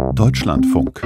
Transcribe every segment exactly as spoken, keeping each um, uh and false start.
Deutschlandfunk.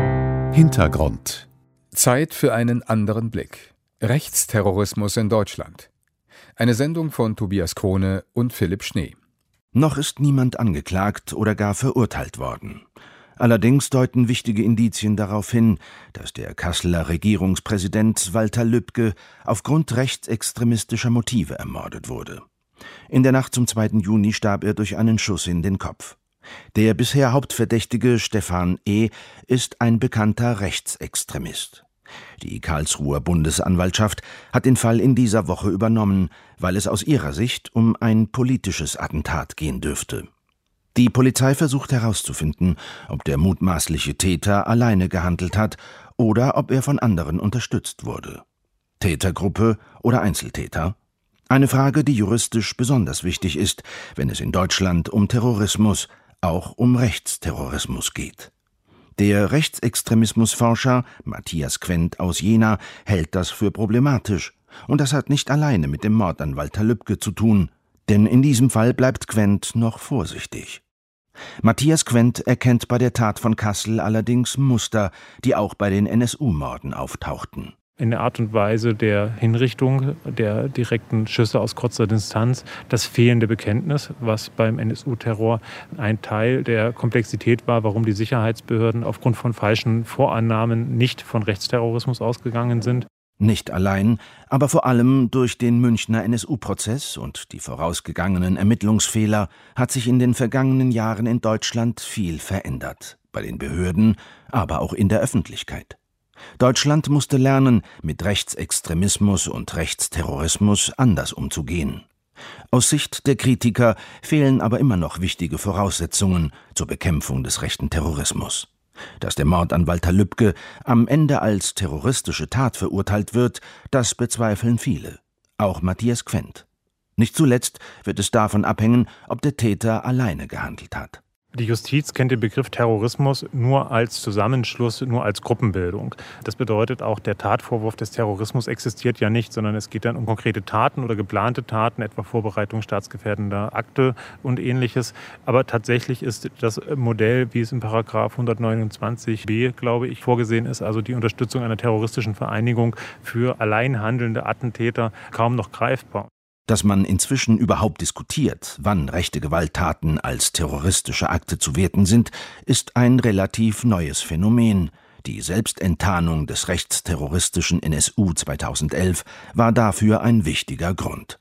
Hintergrund. Zeit für einen anderen Blick. Rechtsterrorismus in Deutschland. Eine Sendung von Tobias Krone und Philipp Schnee. Noch ist niemand angeklagt oder gar verurteilt worden. Allerdings deuten wichtige Indizien darauf hin, dass der Kasseler Regierungspräsident Walter Lübcke aufgrund rechtsextremistischer Motive ermordet wurde. In der Nacht zum zweiten Juni starb er durch einen Schuss in den Kopf. Der bisher Hauptverdächtige Stefan E. ist ein bekannter Rechtsextremist. Die Karlsruher Bundesanwaltschaft hat den Fall in dieser Woche übernommen, weil es aus ihrer Sicht um ein politisches Attentat gehen dürfte. Die Polizei versucht herauszufinden, ob der mutmaßliche Täter alleine gehandelt hat oder ob er von anderen unterstützt wurde. Tätergruppe oder Einzeltäter? Eine Frage, die juristisch besonders wichtig ist, wenn es in Deutschland um Terrorismus, auch um Rechtsterrorismus geht. Der Rechtsextremismusforscher Matthias Quent aus Jena hält das für problematisch. Und das hat nicht alleine mit dem Mord an Walter Lübcke zu tun, denn in diesem Fall bleibt Quent noch vorsichtig. Matthias Quent erkennt bei der Tat von Kassel allerdings Muster, die auch bei den N S U-Morden auftauchten. In der Art und Weise der Hinrichtung, der direkten Schüsse aus kurzer Distanz, das fehlende Bekenntnis, was beim N S U-Terror ein Teil der Komplexität war, warum die Sicherheitsbehörden aufgrund von falschen Vorannahmen nicht von Rechtsterrorismus ausgegangen sind. Nicht allein, aber vor allem durch den Münchner N S U-Prozess und die vorausgegangenen Ermittlungsfehler hat sich in den vergangenen Jahren in Deutschland viel verändert. Bei den Behörden, aber auch in der Öffentlichkeit. Deutschland musste lernen, mit Rechtsextremismus und Rechtsterrorismus anders umzugehen. Aus Sicht der Kritiker fehlen aber immer noch wichtige Voraussetzungen zur Bekämpfung des rechten Terrorismus. Dass der Mord an Walter Lübcke am Ende als terroristische Tat verurteilt wird, das bezweifeln viele, auch Matthias Quent. Nicht zuletzt wird es davon abhängen, ob der Täter alleine gehandelt hat. Die Justiz kennt den Begriff Terrorismus nur als Zusammenschluss, nur als Gruppenbildung. Das bedeutet auch, der Tatvorwurf des Terrorismus existiert ja nicht, sondern es geht dann um konkrete Taten oder geplante Taten, etwa Vorbereitung staatsgefährdender Akte und Ähnliches. Aber tatsächlich ist das Modell, wie es in Paragraph hundertneunundzwanzig b, glaube ich, vorgesehen ist, also die Unterstützung einer terroristischen Vereinigung für allein handelnde Attentäter, kaum noch greifbar. Dass man inzwischen überhaupt diskutiert, wann rechte Gewalttaten als terroristische Akte zu werten sind, ist ein relativ neues Phänomen. Die Selbstenttarnung des rechtsterroristischen N S U zweitausendelf war dafür ein wichtiger Grund.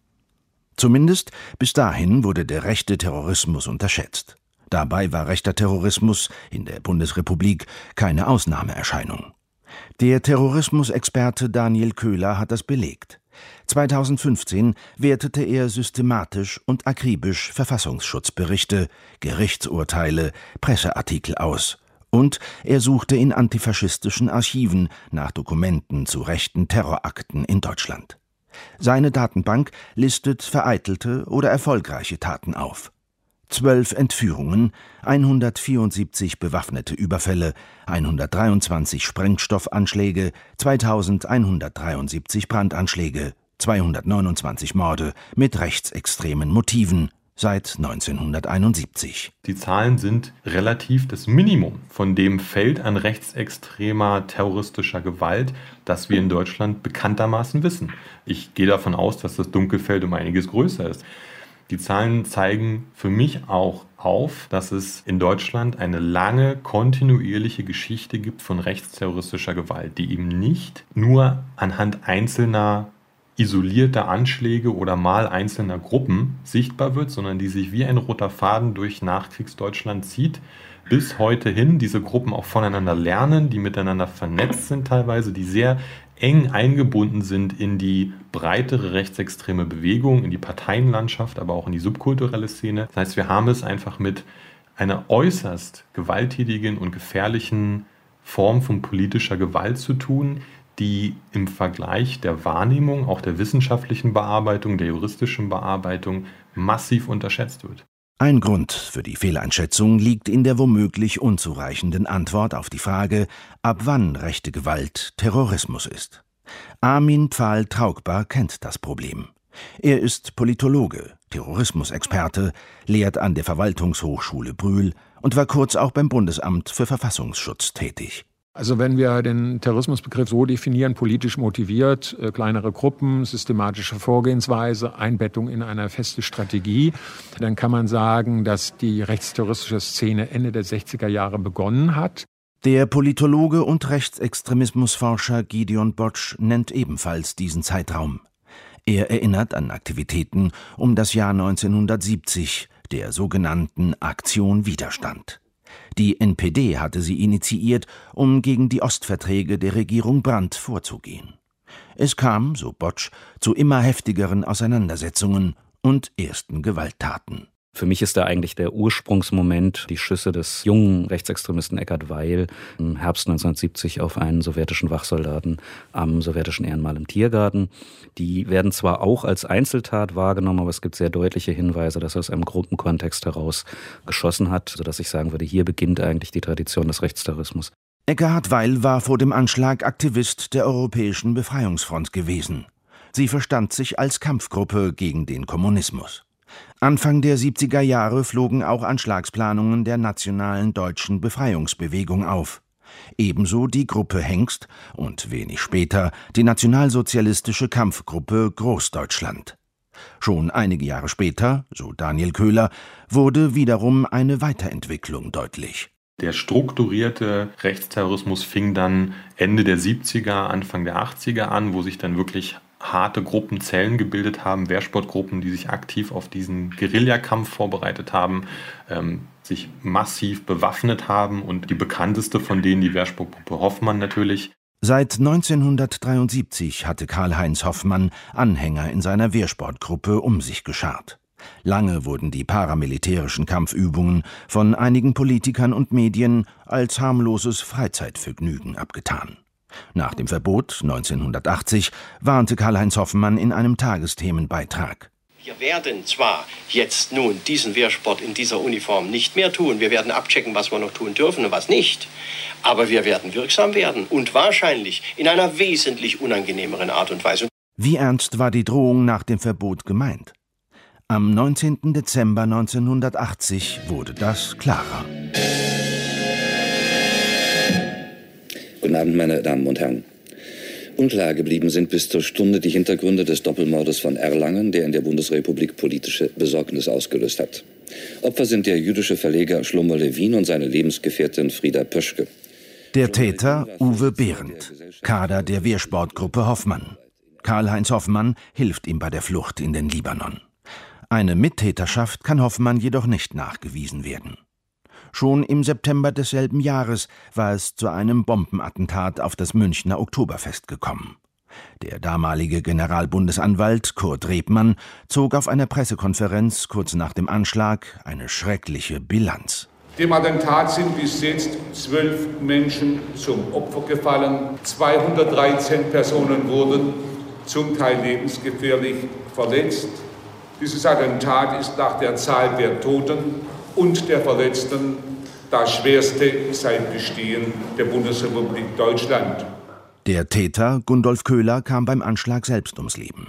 Zumindest bis dahin wurde der rechte Terrorismus unterschätzt. Dabei war rechter Terrorismus in der Bundesrepublik keine Ausnahmeerscheinung. Der Terrorismusexperte Daniel Köhler hat das belegt. zweitausendfünfzehn wertete er systematisch und akribisch Verfassungsschutzberichte, Gerichtsurteile, Presseartikel aus. Und er suchte in antifaschistischen Archiven nach Dokumenten zu rechten Terrorakten in Deutschland. Seine Datenbank listet vereitelte oder erfolgreiche Taten auf. Zwölf Entführungen, hundertvierundsiebzig bewaffnete Überfälle, hundertdreiundzwanzig Sprengstoffanschläge, zweitausendeinhundertdreiundsiebzig Brandanschläge, zweihundertneunundzwanzig Morde mit rechtsextremen Motiven seit neunzehnhunderteinundsiebzig. Die Zahlen sind relativ das Minimum von dem Feld an rechtsextremer terroristischer Gewalt, das wir in Deutschland bekanntermaßen wissen. Ich gehe davon aus, dass das Dunkelfeld um einiges größer ist. Die Zahlen zeigen für mich auch auf, dass es in Deutschland eine lange, kontinuierliche Geschichte gibt von rechtsterroristischer Gewalt, die eben nicht nur anhand einzelner isolierter Anschläge oder mal einzelner Gruppen sichtbar wird, sondern die sich wie ein roter Faden durch Nachkriegsdeutschland zieht, bis heute hin diese Gruppen auch voneinander lernen, die miteinander vernetzt sind teilweise, die sehr eng eingebunden sind in die breitere rechtsextreme Bewegung, in die Parteienlandschaft, aber auch in die subkulturelle Szene. Das heißt, wir haben es einfach mit einer äußerst gewalttätigen und gefährlichen Form von politischer Gewalt zu tun, die im Vergleich der Wahrnehmung, auch der wissenschaftlichen Bearbeitung, der juristischen Bearbeitung massiv unterschätzt wird. Ein Grund für die Fehleinschätzung liegt in der womöglich unzureichenden Antwort auf die Frage, ab wann rechte Gewalt Terrorismus ist. Armin Pfahl-Traugbar kennt das Problem. Er ist Politologe, Terrorismusexperte, lehrt an der Verwaltungshochschule Brühl und war kurz auch beim Bundesamt für Verfassungsschutz tätig. Also wenn wir den Terrorismusbegriff so definieren, politisch motiviert, äh, kleinere Gruppen, systematische Vorgehensweise, Einbettung in eine feste Strategie, dann kann man sagen, dass die rechtsterroristische Szene Ende der sechziger Jahre begonnen hat. Der Politologe und Rechtsextremismusforscher Gideon Botsch nennt ebenfalls diesen Zeitraum. Er erinnert an Aktivitäten um das Jahr neunzehnhundertsiebzig, der sogenannten Aktion Widerstand. Die N P D hatte sie initiiert, um gegen die Ostverträge der Regierung Brandt vorzugehen. Es kam, so Botsch, zu immer heftigeren Auseinandersetzungen und ersten Gewalttaten. Für mich ist da eigentlich der Ursprungsmoment die Schüsse des jungen Rechtsextremisten Eckart Weil im Herbst neunzehnhundertsiebzig auf einen sowjetischen Wachsoldaten am sowjetischen Ehrenmal im Tiergarten. Die werden zwar auch als Einzeltat wahrgenommen, aber es gibt sehr deutliche Hinweise, dass er aus einem Gruppenkontext heraus geschossen hat, sodass ich sagen würde, hier beginnt eigentlich die Tradition des Rechtsterrorismus. Eckart Weil war vor dem Anschlag Aktivist der Europäischen Befreiungsfront gewesen. Sie verstand sich als Kampfgruppe gegen den Kommunismus. Anfang der siebziger Jahre flogen auch Anschlagsplanungen der nationalen deutschen Befreiungsbewegung auf. Ebenso die Gruppe Hengst und wenig später die nationalsozialistische Kampfgruppe Großdeutschland. Schon einige Jahre später, so Daniel Köhler, wurde wiederum eine Weiterentwicklung deutlich. Der strukturierte Rechtsterrorismus fing dann Ende der siebziger, Anfang der achtziger an, wo sich dann wirklich harte Gruppenzellen gebildet haben, Wehrsportgruppen, die sich aktiv auf diesen Guerillakampf vorbereitet haben, ähm, sich massiv bewaffnet haben und die bekannteste von denen, die Wehrsportgruppe Hoffmann natürlich. Seit neunzehnhundertdreiundsiebzig hatte Karl-Heinz Hoffmann Anhänger in seiner Wehrsportgruppe um sich geschart. Lange wurden die paramilitärischen Kampfübungen von einigen Politikern und Medien als harmloses Freizeitvergnügen abgetan. Nach dem Verbot neunzehnhundertachtzig warnte Karl-Heinz Hoffmann in einem Tagesthemenbeitrag. Wir werden zwar jetzt nun diesen Wehrsport in dieser Uniform nicht mehr tun, wir werden abchecken, was wir noch tun dürfen und was nicht, aber wir werden wirksam werden und wahrscheinlich in einer wesentlich unangenehmeren Art und Weise. Wie ernst war die Drohung nach dem Verbot gemeint? Am neunzehnten Dezember neunzehnhundertachtzig wurde das klarer. Guten Abend, meine Damen und Herren. Unklar geblieben sind bis zur Stunde die Hintergründe des Doppelmordes von Erlangen, der in der Bundesrepublik politische Besorgnis ausgelöst hat. Opfer sind der jüdische Verleger Shlomo Levin und seine Lebensgefährtin Frieda Pöschke. Der Täter Uwe Behrendt, Kader der Wehrsportgruppe Hoffmann. Karl-Heinz Hoffmann hilft ihm bei der Flucht in den Libanon. Eine Mittäterschaft kann Hoffmann jedoch nicht nachgewiesen werden. Schon im September desselben Jahres war es zu einem Bombenattentat auf das Münchner Oktoberfest gekommen. Der damalige Generalbundesanwalt Kurt Rebmann zog auf einer Pressekonferenz kurz nach dem Anschlag eine schreckliche Bilanz. Dem Attentat sind bis jetzt zwölf Menschen zum Opfer gefallen. zweihundertdreizehn Personen wurden zum Teil lebensgefährlich verletzt. Dieses Attentat ist nach der Zahl der Toten und der Verletzten das schwerste seit Bestehen der Bundesrepublik Deutschland. Der Täter, Gundolf Köhler, kam beim Anschlag selbst ums Leben.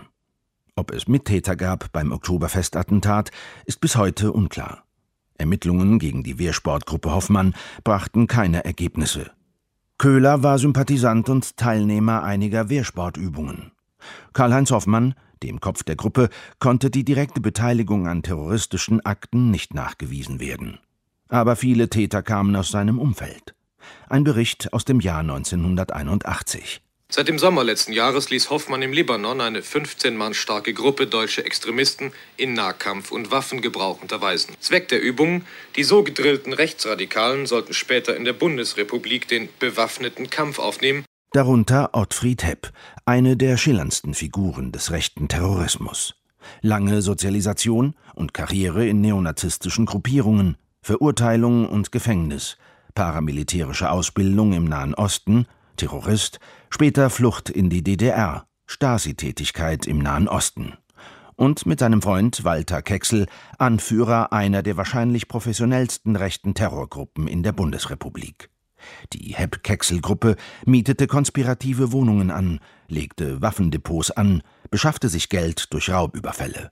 Ob es Mittäter gab beim Oktoberfestattentat, ist bis heute unklar. Ermittlungen gegen die Wehrsportgruppe Hoffmann brachten keine Ergebnisse. Köhler war Sympathisant und Teilnehmer einiger Wehrsportübungen. Karl-Heinz Hoffmann, dem Kopf der Gruppe, konnte die direkte Beteiligung an terroristischen Akten nicht nachgewiesen werden. Aber viele Täter kamen aus seinem Umfeld. Ein Bericht aus dem Jahr neunzehnhunderteinundachtzig. Seit dem Sommer letzten Jahres ließ Hoffmann im Libanon eine fünfzehn Mann starke Gruppe deutsche Extremisten in Nahkampf- und Waffengebrauch unterweisen. Zweck der Übung: die so gedrillten Rechtsradikalen sollten später in der Bundesrepublik den bewaffneten Kampf aufnehmen. Darunter Ottfried Hepp, eine der schillerndsten Figuren des rechten Terrorismus. Lange Sozialisation und Karriere in neonazistischen Gruppierungen, Verurteilung und Gefängnis, paramilitärische Ausbildung im Nahen Osten, Terrorist, später Flucht in die D D R, Stasi-Tätigkeit im Nahen Osten. Und mit seinem Freund Walter Kecksel Anführer einer der wahrscheinlich professionellsten rechten Terrorgruppen in der Bundesrepublik. Die Hepp-Kecksel-Gruppe mietete konspirative Wohnungen an, legte Waffendepots an, beschaffte sich Geld durch Raubüberfälle.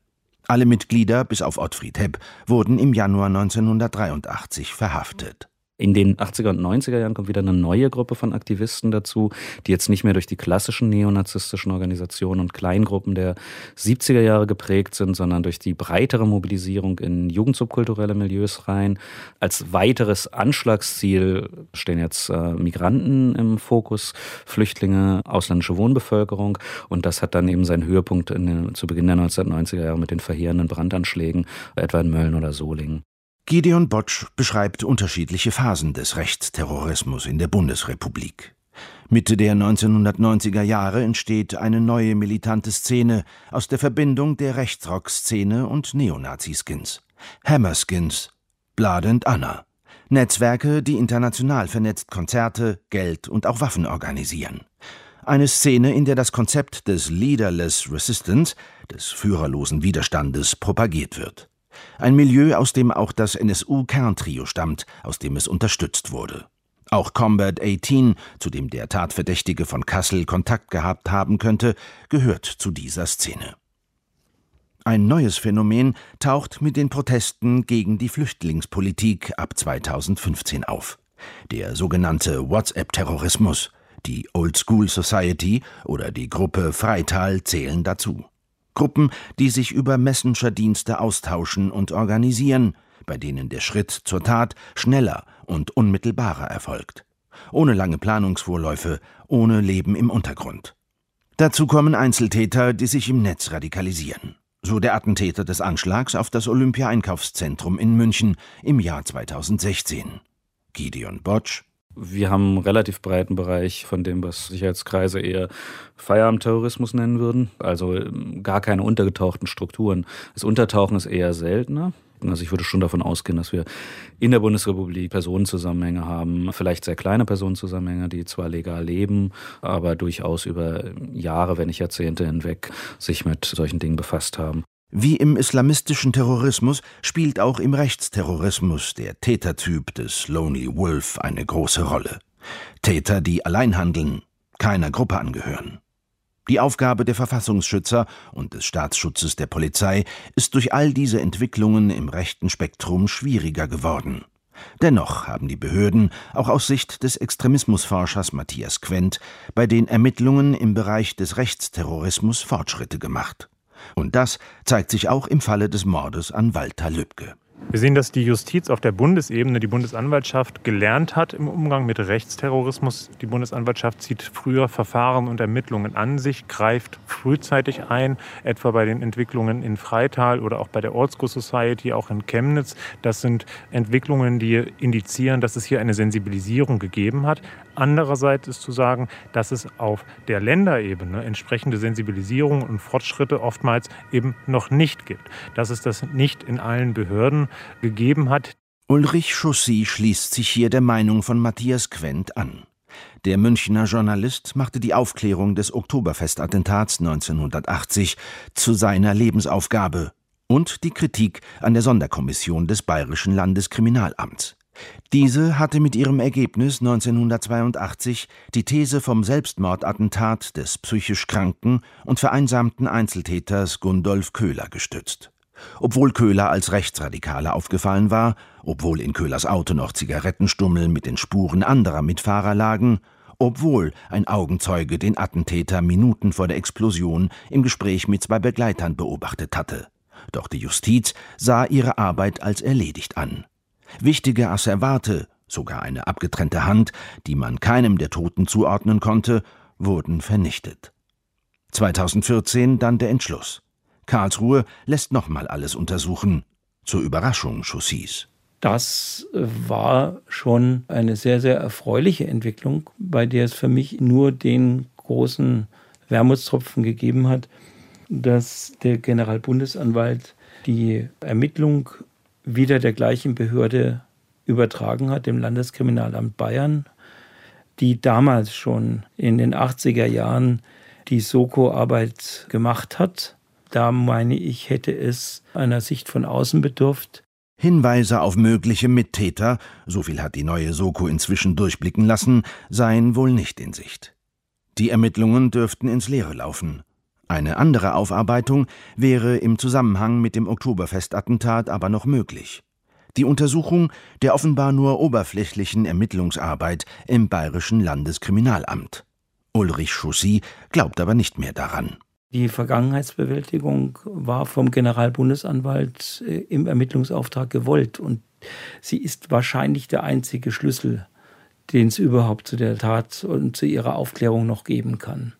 Alle Mitglieder, bis auf Ottfried Hepp, wurden im Januar neunzehnhundertdreiundachtzig verhaftet. In den achtziger und neunziger Jahren kommt wieder eine neue Gruppe von Aktivisten dazu, die jetzt nicht mehr durch die klassischen neonazistischen Organisationen und Kleingruppen der siebziger Jahre geprägt sind, sondern durch die breitere Mobilisierung in jugendsubkulturelle Milieus rein. Als weiteres Anschlagsziel stehen jetzt äh, Migranten im Fokus, Flüchtlinge, ausländische Wohnbevölkerung. Und das hat dann eben seinen Höhepunkt in den, zu Beginn der neunzehnhundertneunziger Jahre mit den verheerenden Brandanschlägen, etwa in Mölln oder Solingen. Gideon Botsch beschreibt unterschiedliche Phasen des Rechtsterrorismus in der Bundesrepublik. Mitte der neunzehnhundertneunziger Jahre entsteht eine neue militante Szene aus der Verbindung der Rechtsrock-Szene und Neonazi-Skins. Hammerskins, Blood and Honor. Netzwerke, die international vernetzt Konzerte, Geld und auch Waffen organisieren. Eine Szene, in der das Konzept des Leaderless Resistance, des führerlosen Widerstandes, propagiert wird. Ein Milieu, aus dem auch das N S U-Kerntrio stammt, aus dem es unterstützt wurde. Auch Combat achtzehn, zu dem der Tatverdächtige von Kassel Kontakt gehabt haben könnte, gehört zu dieser Szene. Ein neues Phänomen taucht mit den Protesten gegen die Flüchtlingspolitik ab zweitausendfünfzehn auf. Der sogenannte WhatsApp-Terrorismus, die Old School Society oder die Gruppe Freital zählen dazu. Gruppen, die sich über Messenger-Dienste austauschen und organisieren, bei denen der Schritt zur Tat schneller und unmittelbarer erfolgt. Ohne lange Planungsvorläufe, ohne Leben im Untergrund. Dazu kommen Einzeltäter, die sich im Netz radikalisieren. So der Attentäter des Anschlags auf das Olympia-Einkaufszentrum in München im Jahr zweitausendsechzehn. Gideon Botsch. Wir haben einen relativ breiten Bereich von dem, was Sicherheitskreise eher Feierabendterrorismus nennen würden. Also gar keine untergetauchten Strukturen. Das Untertauchen ist eher seltener. Also ich würde schon davon ausgehen, dass wir in der Bundesrepublik Personenzusammenhänge haben, vielleicht sehr kleine Personenzusammenhänge, die zwar legal leben, aber durchaus über Jahre, wenn nicht Jahrzehnte hinweg sich mit solchen Dingen befasst haben. Wie im islamistischen Terrorismus spielt auch im Rechtsterrorismus der Tätertyp des Lonely Wolf eine große Rolle. Täter, die allein handeln, keiner Gruppe angehören. Die Aufgabe der Verfassungsschützer und des Staatsschutzes der Polizei ist durch all diese Entwicklungen im rechten Spektrum schwieriger geworden. Dennoch haben die Behörden, auch aus Sicht des Extremismusforschers Matthias Quent, bei den Ermittlungen im Bereich des Rechtsterrorismus Fortschritte gemacht. Und das zeigt sich auch im Falle des Mordes an Walter Lübcke. Wir sehen, dass die Justiz auf der Bundesebene, die Bundesanwaltschaft, gelernt hat im Umgang mit Rechtsterrorismus. Die Bundesanwaltschaft zieht früher Verfahren und Ermittlungen an sich, greift frühzeitig ein, etwa bei den Entwicklungen in Freital oder auch bei der Old School Society, auch in Chemnitz. Das sind Entwicklungen, die indizieren, dass es hier eine Sensibilisierung gegeben hat. Andererseits ist zu sagen, dass es auf der Länderebene entsprechende Sensibilisierung und Fortschritte oftmals eben noch nicht gibt. Dass es das nicht in allen Behörden gegeben hat. Ulrich Chaussy schließt sich hier der Meinung von Matthias Quent an. Der Münchner Journalist machte die Aufklärung des Oktoberfestattentats neunzehnhundertachtzig zu seiner Lebensaufgabe und die Kritik an der Sonderkommission des Bayerischen Landeskriminalamts. Diese hatte mit ihrem Ergebnis neunzehnhundertzweiundachtzig die These vom Selbstmordattentat des psychisch kranken und vereinsamten Einzeltäters Gundolf Köhler gestützt. Obwohl Köhler als Rechtsradikaler aufgefallen war, obwohl in Köhlers Auto noch Zigarettenstummel mit den Spuren anderer Mitfahrer lagen, obwohl ein Augenzeuge den Attentäter Minuten vor der Explosion im Gespräch mit zwei Begleitern beobachtet hatte. Doch die Justiz sah ihre Arbeit als erledigt an. Wichtige Asservate, sogar eine abgetrennte Hand, die man keinem der Toten zuordnen konnte, wurden vernichtet. zweitausendvierzehn dann der Entschluss. Karlsruhe lässt nochmal alles untersuchen, zur Überraschung Chaussys. Das war schon eine sehr, sehr erfreuliche Entwicklung, bei der es für mich nur den großen Wermutstropfen gegeben hat, dass der Generalbundesanwalt die Ermittlung wieder der gleichen Behörde übertragen hat, dem Landeskriminalamt Bayern, die damals schon in den achtziger Jahren die Soko-Arbeit gemacht hat. Da meine ich, hätte es einer Sicht von außen bedurft. Hinweise auf mögliche Mittäter, so viel hat die neue Soko inzwischen durchblicken lassen, seien wohl nicht in Sicht. Die Ermittlungen dürften ins Leere laufen. Eine andere Aufarbeitung wäre im Zusammenhang mit dem Oktoberfestattentat aber noch möglich. Die Untersuchung der offenbar nur oberflächlichen Ermittlungsarbeit im Bayerischen Landeskriminalamt. Ulrich Chaussy glaubt aber nicht mehr daran. Die Vergangenheitsbewältigung war vom Generalbundesanwalt im Ermittlungsauftrag gewollt und sie ist wahrscheinlich der einzige Schlüssel, den es überhaupt zu der Tat und zu ihrer Aufklärung noch geben kann.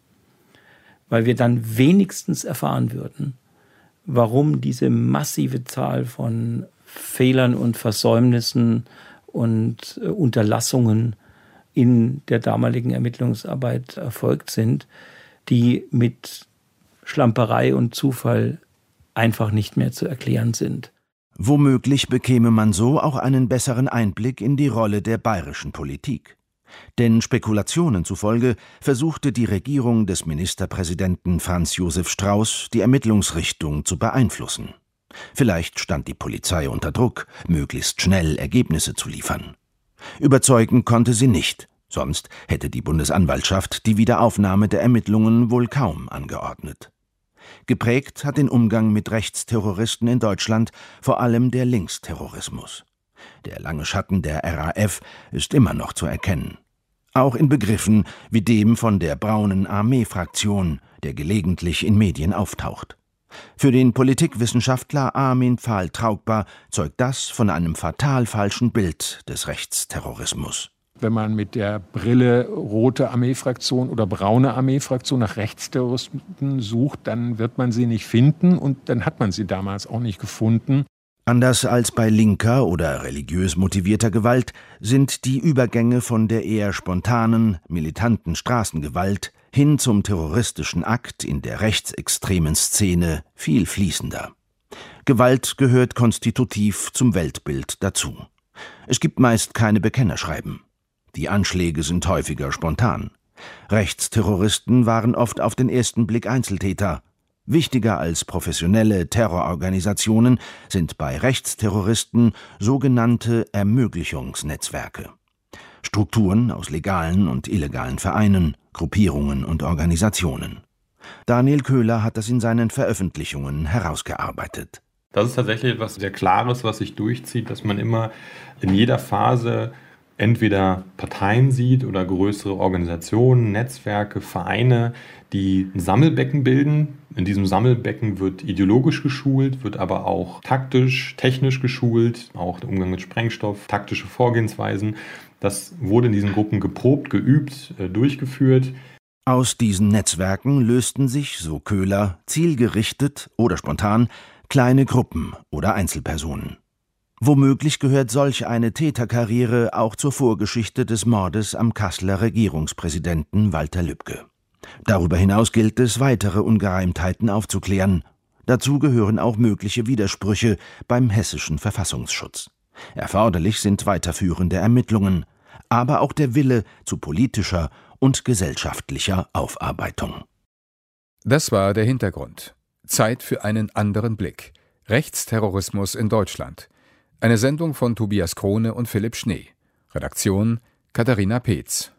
Weil wir dann wenigstens erfahren würden, warum diese massive Zahl von Fehlern und Versäumnissen und Unterlassungen in der damaligen Ermittlungsarbeit erfolgt sind, die mit Schlamperei und Zufall einfach nicht mehr zu erklären sind. Womöglich bekäme man so auch einen besseren Einblick in die Rolle der bayerischen Politik. Denn Spekulationen zufolge versuchte die Regierung des Ministerpräsidenten Franz Josef Strauß, die Ermittlungsrichtung zu beeinflussen. Vielleicht stand die Polizei unter Druck, möglichst schnell Ergebnisse zu liefern. Überzeugen konnte sie nicht, sonst hätte die Bundesanwaltschaft die Wiederaufnahme der Ermittlungen wohl kaum angeordnet. Geprägt hat den Umgang mit Rechtsterroristen in Deutschland vor allem der Linksterrorismus. Der lange Schatten der R A F ist immer noch zu erkennen. Auch in Begriffen wie dem von der Braunen Armee-Fraktion, der gelegentlich in Medien auftaucht. Für den Politikwissenschaftler Armin Pfahl-Traugba zeugt das von einem fatal falschen Bild des Rechtsterrorismus. Wenn man mit der Brille rote Armeefraktion oder braune Armeefraktion nach Rechtsterroristen sucht, dann wird man sie nicht finden und dann hat man sie damals auch nicht gefunden. Anders als bei linker oder religiös motivierter Gewalt sind die Übergänge von der eher spontanen, militanten Straßengewalt hin zum terroristischen Akt in der rechtsextremen Szene viel fließender. Gewalt gehört konstitutiv zum Weltbild dazu. Es gibt meist keine Bekennerschreiben. Die Anschläge sind häufiger spontan. Rechtsterroristen waren oft auf den ersten Blick Einzeltäter. Wichtiger als professionelle Terrororganisationen sind bei Rechtsterroristen sogenannte Ermöglichungsnetzwerke. Strukturen aus legalen und illegalen Vereinen, Gruppierungen und Organisationen. Daniel Köhler hat das in seinen Veröffentlichungen herausgearbeitet. Das ist tatsächlich etwas sehr Klares, was sich durchzieht, dass man immer in jeder Phase entweder Parteien sieht oder größere Organisationen, Netzwerke, Vereine, die ein Sammelbecken bilden. In diesem Sammelbecken wird ideologisch geschult, wird aber auch taktisch, technisch geschult, auch der Umgang mit Sprengstoff, taktische Vorgehensweisen. Das wurde in diesen Gruppen geprobt, geübt, durchgeführt. Aus diesen Netzwerken lösten sich, so Köhler, zielgerichtet oder spontan kleine Gruppen oder Einzelpersonen. Womöglich gehört solch eine Täterkarriere auch zur Vorgeschichte des Mordes am Kasseler Regierungspräsidenten Walter Lübcke. Darüber hinaus gilt es, weitere Ungereimtheiten aufzuklären. Dazu gehören auch mögliche Widersprüche beim hessischen Verfassungsschutz. Erforderlich sind weiterführende Ermittlungen, aber auch der Wille zu politischer und gesellschaftlicher Aufarbeitung. Das war der Hintergrund. Zeit für einen anderen Blick. Rechtsterrorismus in Deutschland. Eine Sendung von Tobias Krone und Philipp Schnee. Redaktion Katharina Peetz.